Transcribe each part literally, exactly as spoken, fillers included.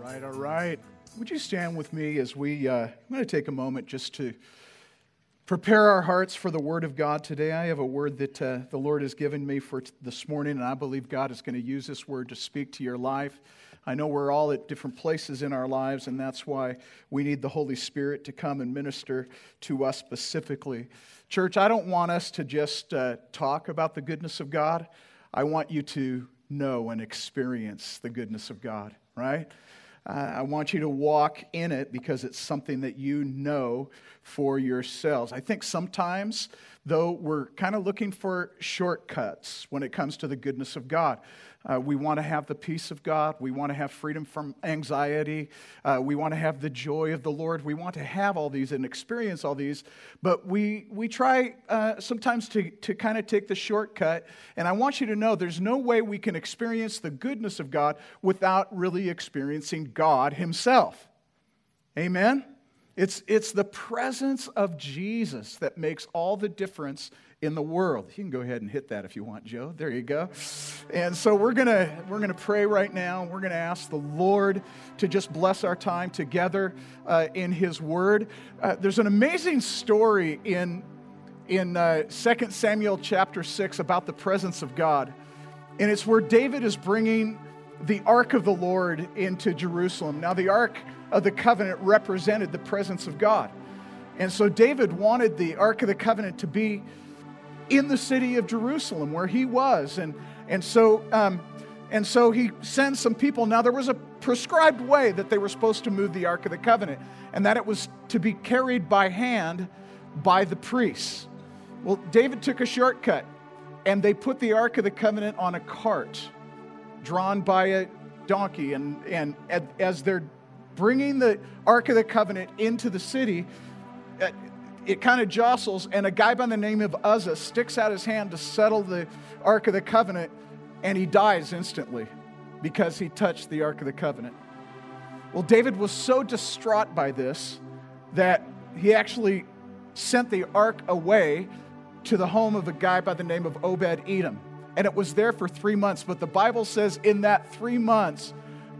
right, all right. Would you stand with me as we, uh, I'm going to take a moment just to prepare our hearts for the Word of God today. I have a word that uh, the Lord has given me for t- this morning, and I believe God is going to use this word to speak to your life. I know we're all at different places in our lives, and that's why we need the Holy Spirit to come and minister to us specifically. Church, I don't want us to just uh, talk about the goodness of God. I want you to know and experience the goodness of God, right? Uh, I want you to walk in it because it's something that you know for yourselves. I think sometimes, though, we're kind of looking for shortcuts when it comes to the goodness of God. Uh, we want to have the peace of God. We want to have freedom from anxiety. Uh, we want to have the joy of the Lord. We want to have all these and experience all these. But we we try uh, sometimes to, to kind of take the shortcut. And I want you to know there's no way we can experience the goodness of God without really experiencing God Himself. Amen? It's, it's the presence of Jesus that makes all the difference in the world. You can go ahead and hit that if you want, Joe. There you go. And so we're gonna we're gonna pray right now. We're gonna ask the Lord to just bless our time together uh, in His Word. Uh, there's an amazing story in in uh, Second Samuel chapter six about the presence of God, and it's where David is bringing the Ark of the Lord into Jerusalem. Now, the Ark of the Covenant represented the presence of God, and so David wanted the Ark of the Covenant to be in the city of Jerusalem where he was. And, and, so, um, and so he sends some people. Now, there was a prescribed way that they were supposed to move the Ark of the Covenant, and that it was to be carried by hand by the priests. Well, David took a shortcut, and they put the Ark of the Covenant on a cart drawn by a donkey. And, and as they're bringing the Ark of the Covenant into the city, uh, it kind of jostles, and a guy by the name of Uzzah sticks out his hand to settle the Ark of the Covenant, and he dies instantly because he touched the Ark of the Covenant. Well, David was so distraught by this that he actually sent the Ark away to the home of a guy by the name of Obed-Edom, and it was there for three months. But the Bible says in that three months,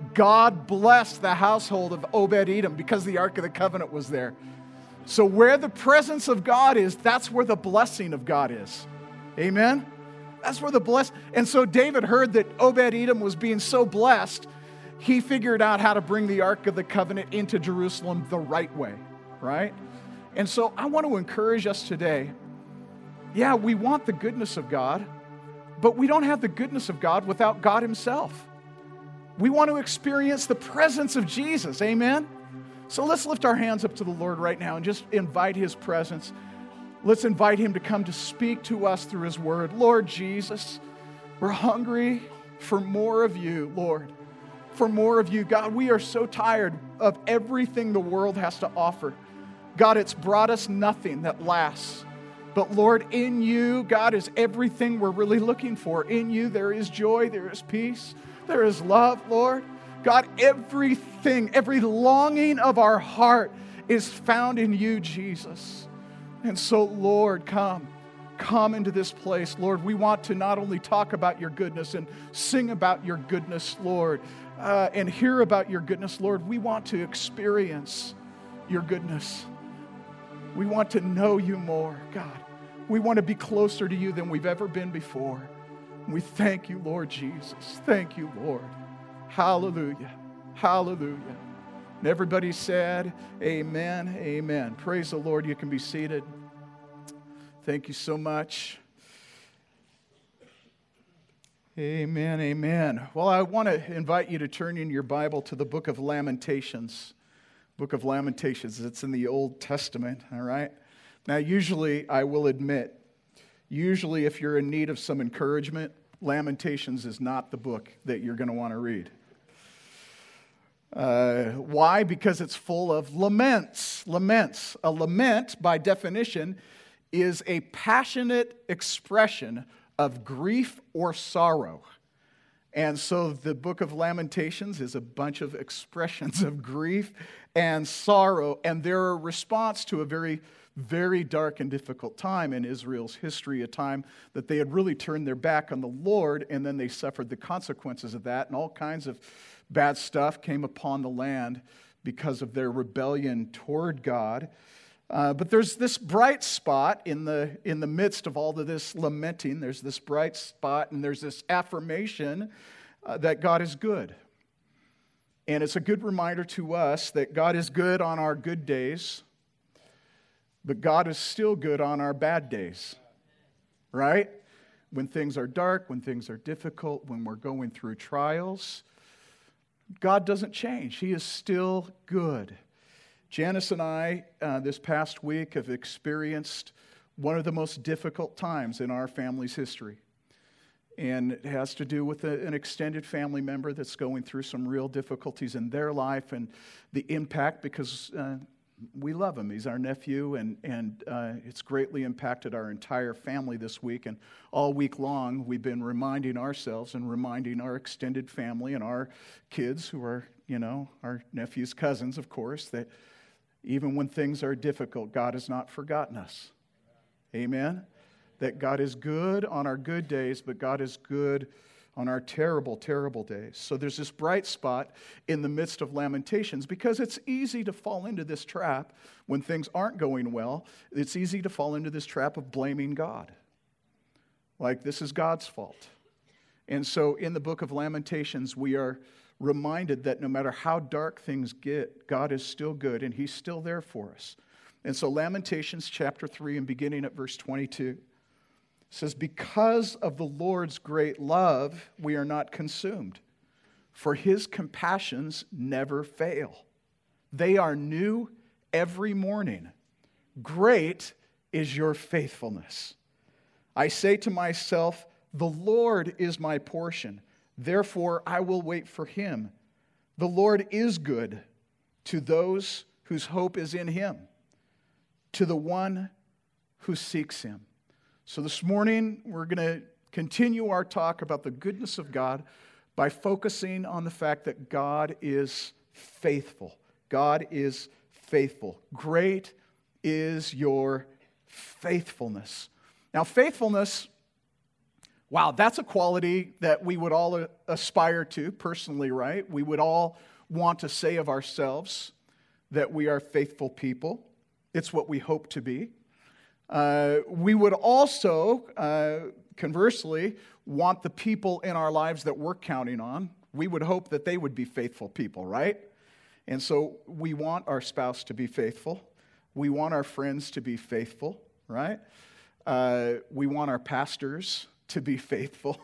God blessed the household of Obed-Edom because the Ark of the Covenant was there. So where the presence of God is, that's where the blessing of God is. Amen? That's where the bless. And so David heard that Obed-Edom was being so blessed, he figured out how to bring the Ark of the Covenant into Jerusalem the right way, right? And so I want to encourage us today. Yeah, we want the goodness of God, but we don't have the goodness of God without God Himself. We want to experience the presence of Jesus. Amen? So let's lift our hands up to the Lord right now and just invite His presence. Let's invite Him to come to speak to us through His Word. Lord Jesus, we're hungry for more of You, Lord, for more of You. God, we are so tired of everything the world has to offer. God, it's brought us nothing that lasts. But Lord, in You, God, is everything we're really looking for. In You, there is joy, there is peace, there is love, Lord. God, everything, every longing of our heart is found in You, Jesus. And so, Lord, come. Come into this place, Lord. We want to not only talk about Your goodness and sing about Your goodness, Lord, uh, and hear about Your goodness, Lord. We want to experience Your goodness. We want to know You more, God. We want to be closer to You than we've ever been before. We thank You, Lord Jesus. Thank You, Lord. Hallelujah. Hallelujah. And everybody said, amen, amen. Praise the Lord. You can be seated. Thank you so much. Amen, amen. Well, I want to invite you to turn in your Bible to the book of Lamentations. Book of Lamentations. It's in the Old Testament, all right? Now, usually, I will admit, usually if you're in need of some encouragement, Lamentations is not the book that you're going to want to read. Uh, why? Because it's full of laments. Laments. A lament, by definition, is a passionate expression of grief or sorrow. And so the book of Lamentations is a bunch of expressions of grief and sorrow, and they're a response to a very, very dark and difficult time in Israel's history, a time that they had really turned their back on the Lord, and then they suffered the consequences of that, and all kinds of bad stuff came upon the land because of their rebellion toward God. Uh, but there's this bright spot in the in the midst of all of this lamenting. There's this bright spot, and there's this affirmation uh, that God is good. And it's a good reminder to us that God is good on our good days, but God is still good on our bad days, right? When things are dark, when things are difficult, when we're going through trials, God doesn't change. He is still good. Janice and I, uh, this past week, have experienced one of the most difficult times in our family's history. And it has to do with a, an extended family member that's going through some real difficulties in their life and the impact, because uh, we love him. He's our nephew, and, and uh, it's greatly impacted our entire family this week. And all week long, we've been reminding ourselves and reminding our extended family and our kids, who are, you know, our nephew's cousins, of course, that even when things are difficult, God has not forgotten us. Amen? That God is good on our good days, but God is good on our terrible, terrible days. So there's this bright spot in the midst of Lamentations, because it's easy to fall into this trap when things aren't going well. It's easy to fall into this trap of blaming God. Like, this is God's fault. And so in the book of Lamentations, we are reminded that no matter how dark things get, God is still good, and He's still there for us. And so Lamentations chapter three, and beginning at verse twenty-two, says, "Because of the Lord's great love, we are not consumed, for His compassions never fail. They are new every morning. Great is your faithfulness. I say to myself, the Lord is my portion. Therefore, I will wait for Him. The Lord is good to those whose hope is in Him, to the one who seeks Him." So this morning, we're going to continue our talk about the goodness of God by focusing on the fact that God is faithful. God is faithful. Great is your faithfulness. Now, faithfulness, wow, that's a quality that we would all aspire to personally, right? We would all want to say of ourselves that we are faithful people. It's what we hope to be. Uh, we would also, uh, conversely, want the people in our lives that we're counting on, we would hope that they would be faithful people, right? And so we want our spouse to be faithful. We want our friends to be faithful, right? Uh, we want our pastors to be faithful.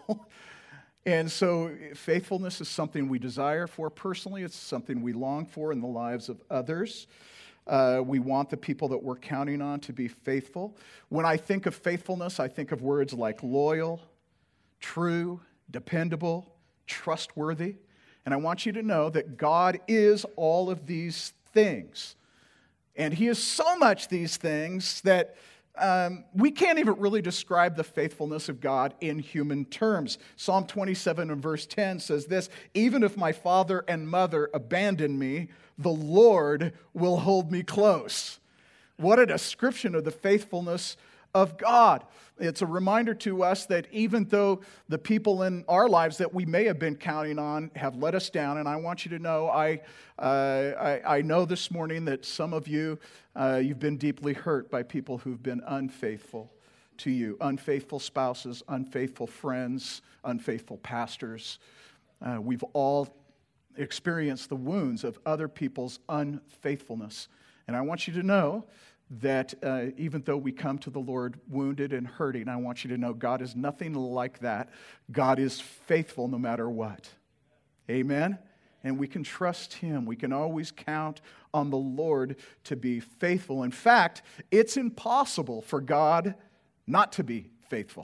And so faithfulness is something we desire for personally. It's something we long for in the lives of others. Uh, we want the people that we're counting on to be faithful. When I think of faithfulness, I think of words like loyal, true, dependable, trustworthy. And I want you to know that God is all of these things. And He is so much these things that um, we can't even really describe the faithfulness of God in human terms. Psalm twenty-seven and verse ten says this, "Even if my father and mother abandon me, the Lord will hold me close." What a description of the faithfulness of God. It's a reminder to us that even though the people in our lives that we may have been counting on have let us down, and I want you to know, I uh, I, I know this morning that some of you, uh, you've been deeply hurt by people who've been unfaithful to you. Unfaithful spouses, unfaithful friends, unfaithful pastors. Uh, we've all experience the wounds of other people's unfaithfulness. And I want you to know that uh, even though we come to the Lord wounded and hurting, I want you to know God is nothing like that. God is faithful no matter what. Amen? And we can trust Him. We can always count on the Lord to be faithful. In fact, it's impossible for God not to be faithful.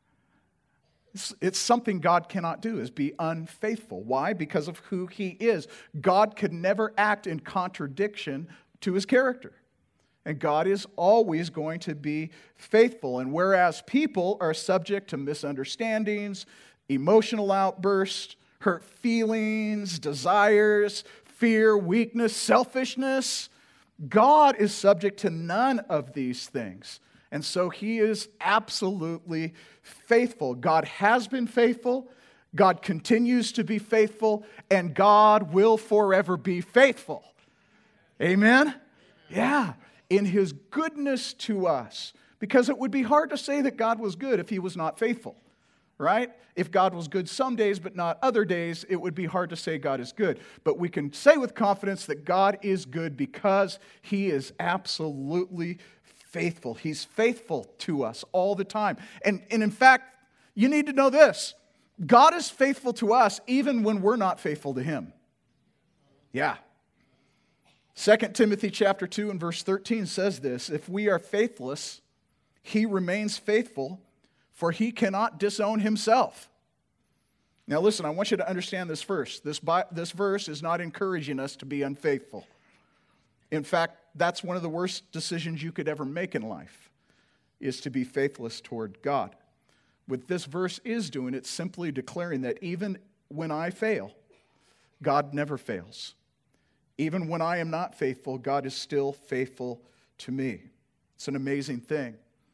It's something God cannot do, is be unfaithful. Why? Because of who He is. God could never act in contradiction to His character. And God is always going to be faithful. And whereas people are subject to misunderstandings, emotional outbursts, hurt feelings, desires, fear, weakness, selfishness, God is subject to none of these things. And so He is absolutely faithful. God has been faithful. God continues to be faithful, and God will forever be faithful. Amen? Yeah, in His goodness to us. Because it would be hard to say that God was good if He was not faithful, right? If God was good some days but not other days, it would be hard to say God is good. But we can say with confidence that God is good because He is absolutely faithful. He's faithful to us all the time. And, and in fact, you need to know this. God is faithful to us even when we're not faithful to Him. Yeah. Second Timothy chapter two and verse thirteen says this, if we are faithless, He remains faithful, for He cannot disown Himself. Now listen, I want you to understand this first. This, this verse is not encouraging us to be unfaithful. In fact, that's one of the worst decisions you could ever make in life, is to be faithless toward God. What this verse is doing, it's simply declaring that even when I fail, God never fails. Even when I am not faithful, God is still faithful to me. It's an amazing thing.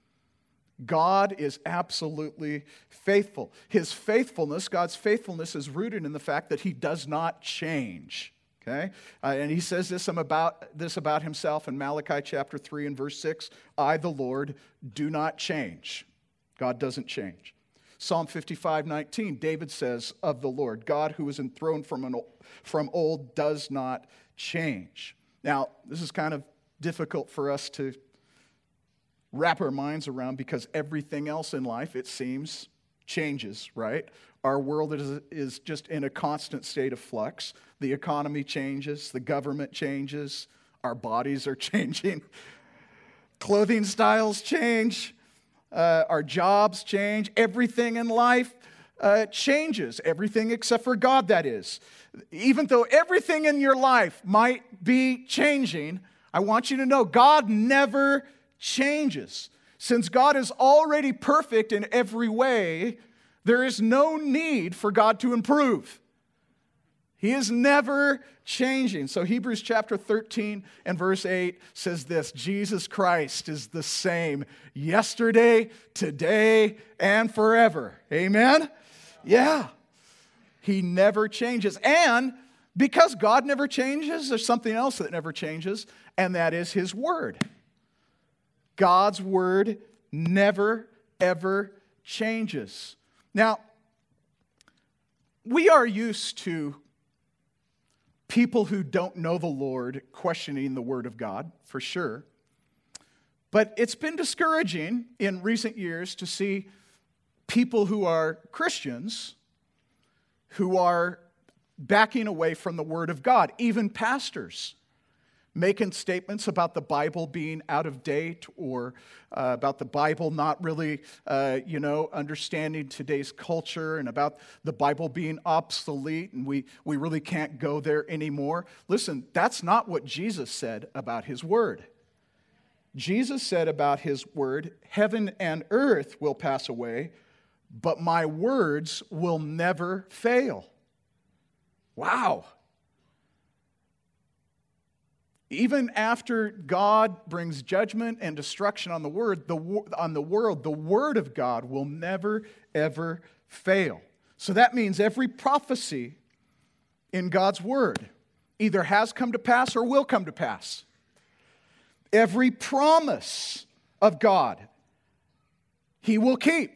God is absolutely faithful. His faithfulness, God's faithfulness, is rooted in the fact that He does not change. Okay? Uh, and He says this about, this about Himself in Malachi chapter three and verse six. I, the Lord, do not change. God doesn't change. Psalm fifty-five nineteen, David says of the Lord, God who is enthroned from, an, from old does not change. Now, this is kind of difficult for us to wrap our minds around because everything else in life, it seems, changes, right? Our world is, is just in a constant state of flux. The economy changes, the government changes, our bodies are changing, clothing styles change, uh, our jobs change, everything in life uh, changes, everything except for God, that is. Even though everything in your life might be changing, I want you to know God never changes. Since God is already perfect in every way, there is no need for God to improve. He is never changing. So Hebrews chapter thirteen and verse eight says this, Jesus Christ is the same yesterday, today, and forever. Amen? Yeah. He never changes. And because God never changes, there's something else that never changes, and that is His Word. God's Word never, ever changes. Now, we are used to people who don't know the Lord questioning the Word of God, for sure. But it's been discouraging in recent years to see people who are Christians who are backing away from the Word of God, even pastors making statements about the Bible being out of date or uh, about the Bible not really, uh, you know, understanding today's culture and about the Bible being obsolete and we, we really can't go there anymore. Listen, that's not what Jesus said about His Word. Jesus said about His Word, heaven and earth will pass away, but my words will never fail. Wow. Even after God brings judgment and destruction on the word, the on the world, the Word of God will never, ever fail. So that means every prophecy in God's Word either has come to pass or will come to pass. Every promise of God, He will keep.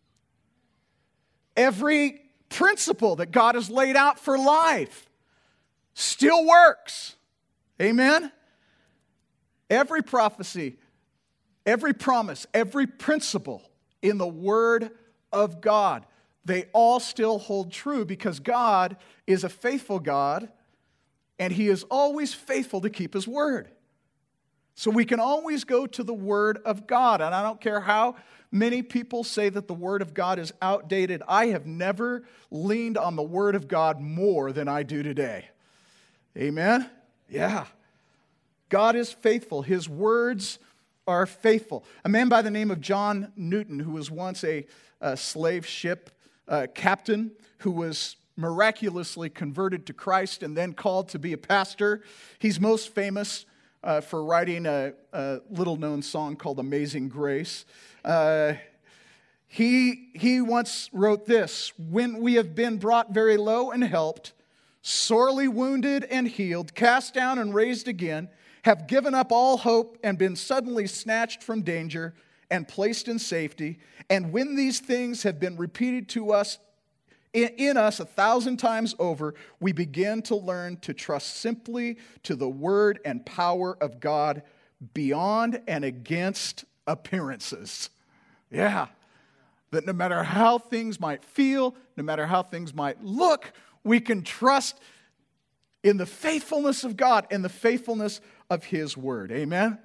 Every principle that God has laid out for life still works. Amen? Every prophecy, every promise, every principle in the Word of God, they all still hold true because God is a faithful God and He is always faithful to keep His Word. So we can always go to the Word of God. And I don't care how many people say that the Word of God is outdated. I have never leaned on the Word of God more than I do today. Amen? Yeah. God is faithful. His words are faithful. A man by the name of John Newton, who was once a, a slave ship uh, captain, who was miraculously converted to Christ and then called to be a pastor. He's most famous uh, for writing a, a little-known song called Amazing Grace. Uh, He, he once wrote this: when we have been brought very low and helped, sorely wounded and healed, cast down and raised again, have given up all hope and been suddenly snatched from danger and placed in safety, and when these things have been repeated to us, in, in us a thousand times over, we begin to learn to trust simply to the word and power of God beyond and against appearances. Yeah. That no matter how things might feel, no matter how things might look, we can trust in the faithfulness of God and the faithfulness of His Word. Amen?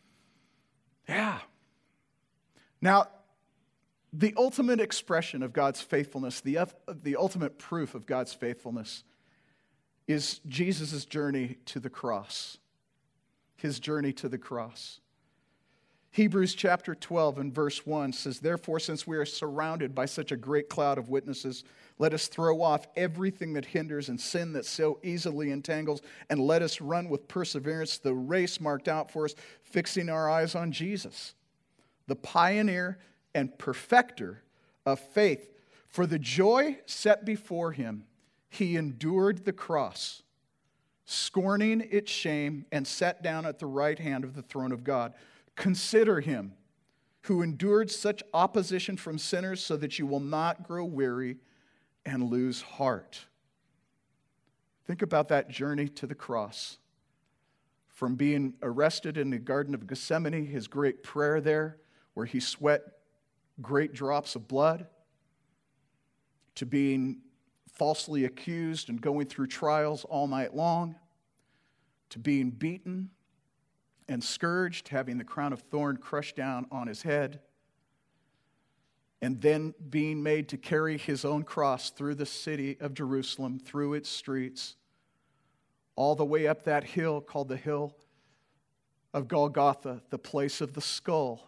Yeah. Now, the ultimate expression of God's faithfulness, the, the ultimate proof of God's faithfulness, is Jesus' journey to the cross. His journey to the cross. Hebrews chapter twelve and verse one says, therefore, since we are surrounded by such a great cloud of witnesses, let us throw off everything that hinders and sin that so easily entangles, and let us run with perseverance the race marked out for us, fixing our eyes on Jesus, the pioneer and perfecter of faith. For the joy set before him, he endured the cross, scorning its shame, and sat down at the right hand of the throne of God. Consider him who endured such opposition from sinners, so that you will not grow weary and lose heart. Think about that journey to the cross. From being arrested in the Garden of Gethsemane, his great prayer there, where he sweat great drops of blood, to being falsely accused and going through trials all night long, to being beaten and scourged, having the crown of thorn crushed down on his head, and then being made to carry his own cross through the city of Jerusalem, through its streets, all the way up that hill called the hill of Golgotha, the place of the skull,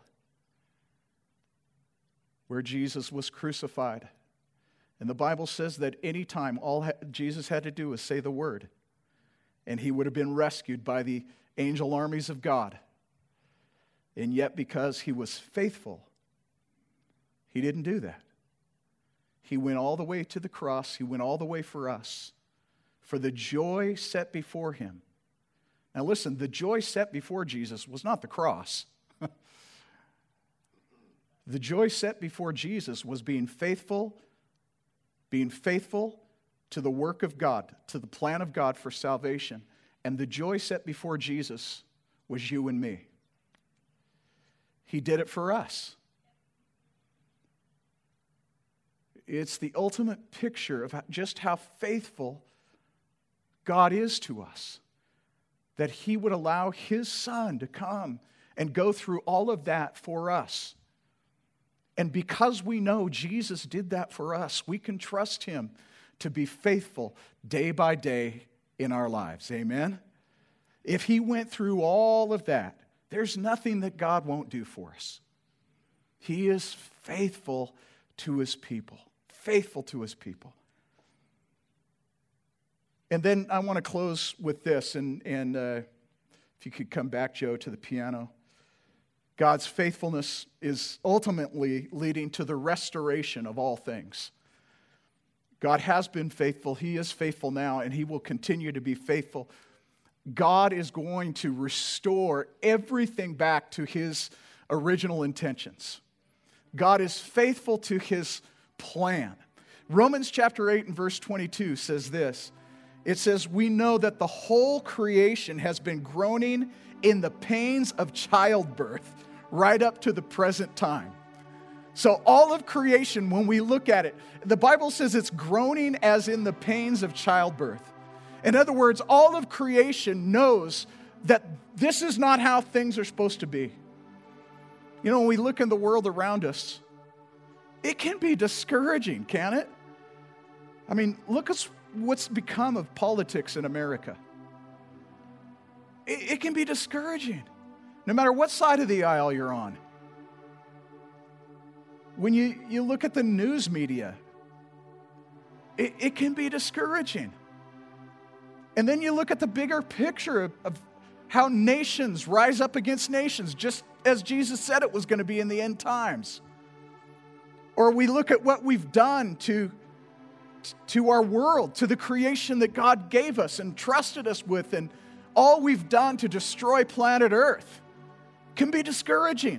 where Jesus was crucified. And the Bible says that any time all Jesus had to do was say the word, and he would have been rescued by the angel armies of God. And yet, because he was faithful, he didn't do that. He went all the way to the cross. He went all the way for us, for the joy set before him. Now listen, the joy set before Jesus was not the cross. The joy set before Jesus was being faithful, being faithful to the work of God, to the plan of God for salvation. And the joy set before Jesus was you and me. He did it for us. It's the ultimate picture of just how faithful God is to us, that He would allow His Son to come and go through all of that for us. And because we know Jesus did that for us, we can trust Him to be faithful day by day in our lives. Amen? If He went through all of that, there's nothing that God won't do for us. He is faithful to His people. Faithful to His people. And then I want to close with this, and, and uh, if you could come back, Joe, to the piano. God's faithfulness is ultimately leading to the restoration of all things. God has been faithful. He is faithful now, and He will continue to be faithful. God is going to restore everything back to His original intentions. God is faithful to His plan. Romans chapter eight and verse twenty-two says this. It says, we know that the whole creation has been groaning in the pains of childbirth right up to the present time. So all of creation, when we look at it, the Bible says it's groaning as in the pains of childbirth. In other words, all of creation knows that this is not how things are supposed to be. You know, when we look in the world around us, it can be discouraging, can't it? I mean, look at what's become of politics in America. It, it can be discouraging, no matter what side of the aisle you're on. When you, you look at the news media, it, it can be discouraging. And then you look at the bigger picture of, of how nations rise up against nations, just as Jesus said it was going to be in the end times. Or we look at what we've done to, to our world, to the creation that God gave us and trusted us with, and all we've done to destroy planet Earth. Can be discouraging.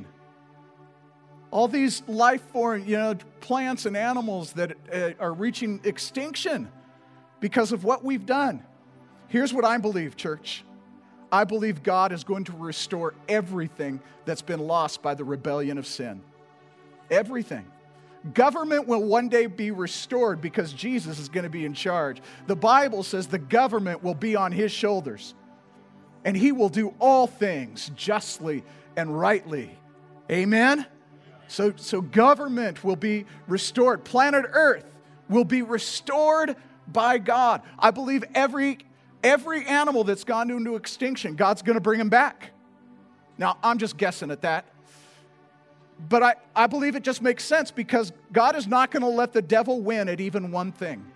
All these life form, you know, plants and animals that uh, are reaching extinction because of what we've done. Here's what I believe, church. I believe God is going to restore everything that's been lost by the rebellion of sin. Everything. Government will one day be restored because Jesus is going to be in charge. The Bible says the government will be on his shoulders, and he will do all things justly and rightly. Amen? So, so government will be restored. Planet Earth will be restored by God. I believe every, every animal that's gone into extinction, God's going to bring them back. Now, I'm just guessing at that. But I, I believe it just makes sense because God is not going to let the devil win at even one thing.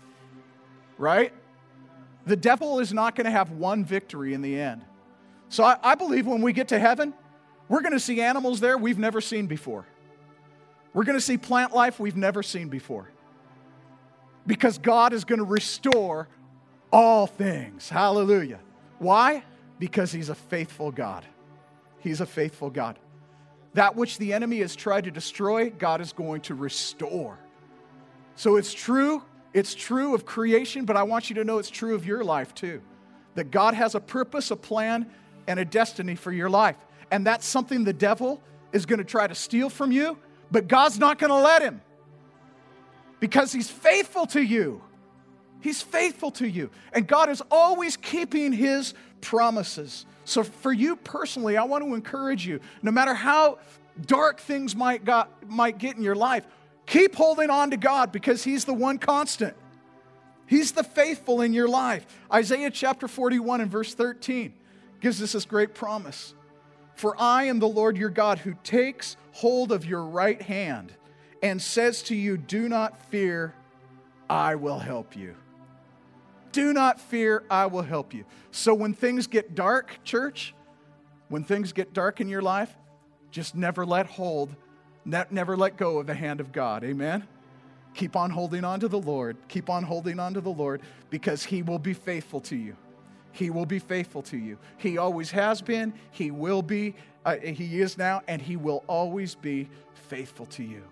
Right? The devil is not going to have one victory in the end. So I, I believe when we get to heaven, we're going to see animals there we've never seen before. We're going to see plant life we've never seen before. Because God is going to restore all things. Hallelujah. Why? Because he's a faithful God. He's a faithful God. That which the enemy has tried to destroy, God is going to restore. So it's true. It's true of creation, but I want you to know it's true of your life too. That God has a purpose, a plan, and a destiny for your life. And that's something the devil is going to try to steal from you, but God's not going to let him. Because he's faithful to you. He's faithful to you. And God is always keeping his promises. So for you personally, I want to encourage you, no matter how dark things might, got, might get in your life, keep holding on to God because he's the one constant. He's the faithful in your life. Isaiah chapter forty-one and verse thirteen gives us this great promise. For I am the Lord your God who takes hold of your right hand and says to you, do not fear, I will help you. Do not fear, I will help you. So when things get dark, church, when things get dark in your life, just never let hold, never let go of the hand of God. Amen? Keep on holding on to the Lord. Keep on holding on to the Lord because he will be faithful to you. He will be faithful to you. He always has been, he will be, uh, he is now, and he will always be faithful to you.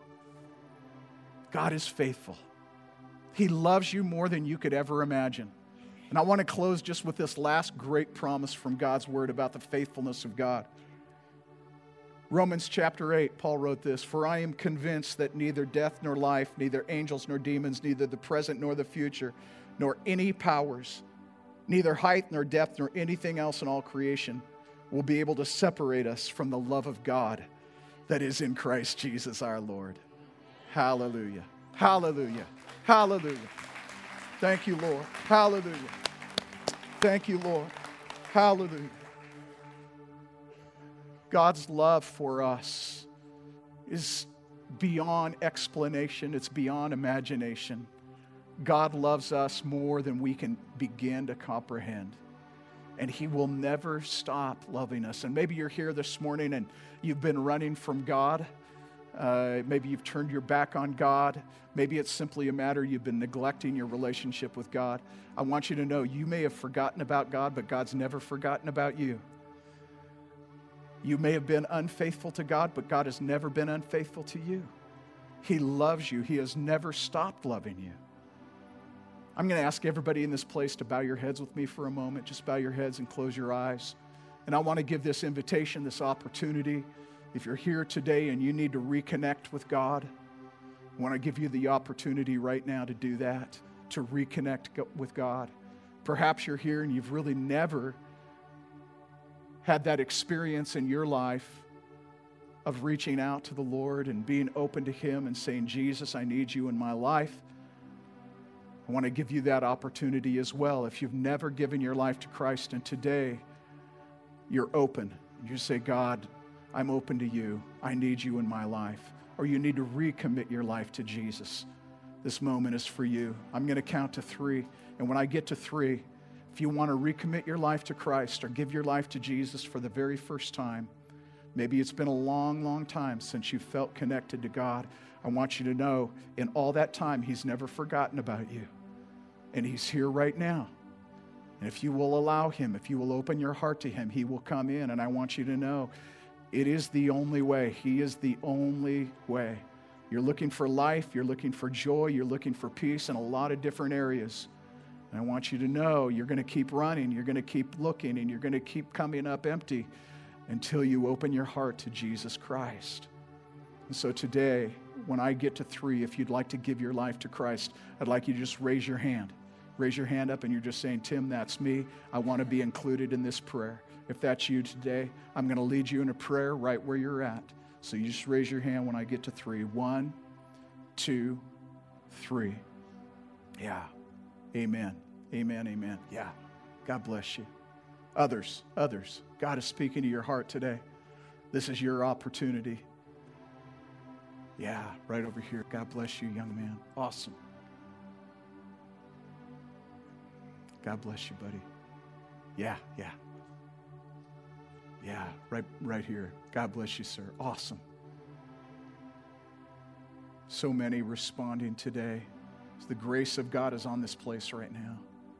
God is faithful. He loves you more than you could ever imagine. And I want to close just with this last great promise from God's word about the faithfulness of God. Romans chapter eight, Paul wrote this, for I am convinced that neither death nor life, neither angels nor demons, neither the present nor the future, nor any powers, neither height nor depth nor anything else in all creation will be able to separate us from the love of God that is in Christ Jesus our Lord. Hallelujah. Hallelujah. Hallelujah. Thank you, Lord. Hallelujah. Thank you, Lord. Hallelujah. God's love for us is beyond explanation. It's beyond imagination. God loves us more than we can begin to comprehend. And he will never stop loving us. And maybe you're here this morning and you've been running from God. Uh, maybe you've turned your back on God. Maybe it's simply a matter you've been neglecting your relationship with God. I want you to know you may have forgotten about God, but God's never forgotten about you. You may have been unfaithful to God, but God has never been unfaithful to you. He loves you. He has never stopped loving you. I'm going to ask everybody in this place to bow your heads with me for a moment. Just bow your heads and close your eyes. And I want to give this invitation, this opportunity. If you're here today and you need to reconnect with God, I want to give you the opportunity right now to do that, to reconnect with God. Perhaps you're here and you've really never had that experience in your life of reaching out to the Lord and being open to him and saying, Jesus, I need you in my life. I want to give you that opportunity as well. If you've never given your life to Christ and today you're open, you say, God, I'm open to you. I need you in my life. Or you need to recommit your life to Jesus. This moment is for you. I'm going to count to three. And when I get to three, if you want to recommit your life to Christ or give your life to Jesus for the very first time, Maybe it's been a long, long time since you felt connected to God. I want you to know, in all that time, He's never forgotten about you. And He's here right now. And if you will allow Him, if you will open your heart to Him, He will come in. And I want you to know, it is the only way. He is the only way. You're looking for life, you're looking for joy, you're looking for peace in a lot of different areas. And I want you to know you're going to keep running, you're going to keep looking, and you're going to keep coming up empty until you open your heart to Jesus Christ. And so today, when I get to three, if you'd like to give your life to Christ, I'd like you to just raise your hand. Raise your hand up and you're just saying, Tim, that's me. I want to be included in this prayer. If that's you today, I'm going to lead you in a prayer right where you're at. So you just raise your hand when I get to three. One, two, three. Yeah. Amen. Amen. Amen. Yeah. God bless you. Others, others. God is speaking to your heart today. This is your opportunity. Yeah, right over here. God bless you, young man. Awesome. God bless you, buddy. Yeah, yeah. Yeah, right, right here. God bless you, sir. Awesome. So many responding today. The grace of God is on this place right now.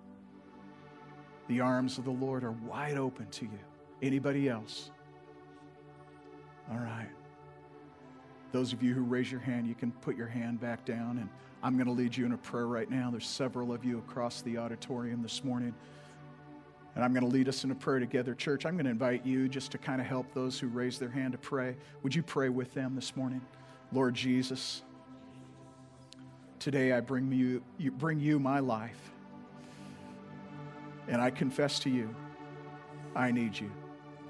The arms of the Lord are wide open to you. Anybody else? All right. Those of you who raise your hand, you can put your hand back down, and I'm going to lead you in a prayer right now. There's several of you across the auditorium this morning, and I'm going to lead us in a prayer together. Church, I'm going to invite you just to kind of help those who raise their hand to pray. Would you pray with them this morning? Lord Jesus, today I bring you, you bring you my life, and I confess to you, I need you.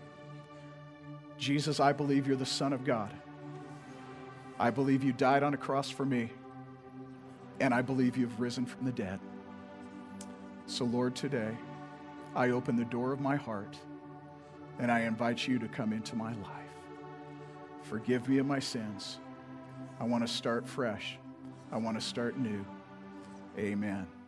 Jesus, I believe you're the Son of God. I believe you died on a cross for me, and I believe you've risen from the dead. So, Lord, today, I open the door of my heart, and I invite you to come into my life. Forgive me of my sins. I want to start fresh. I want to start new. Amen.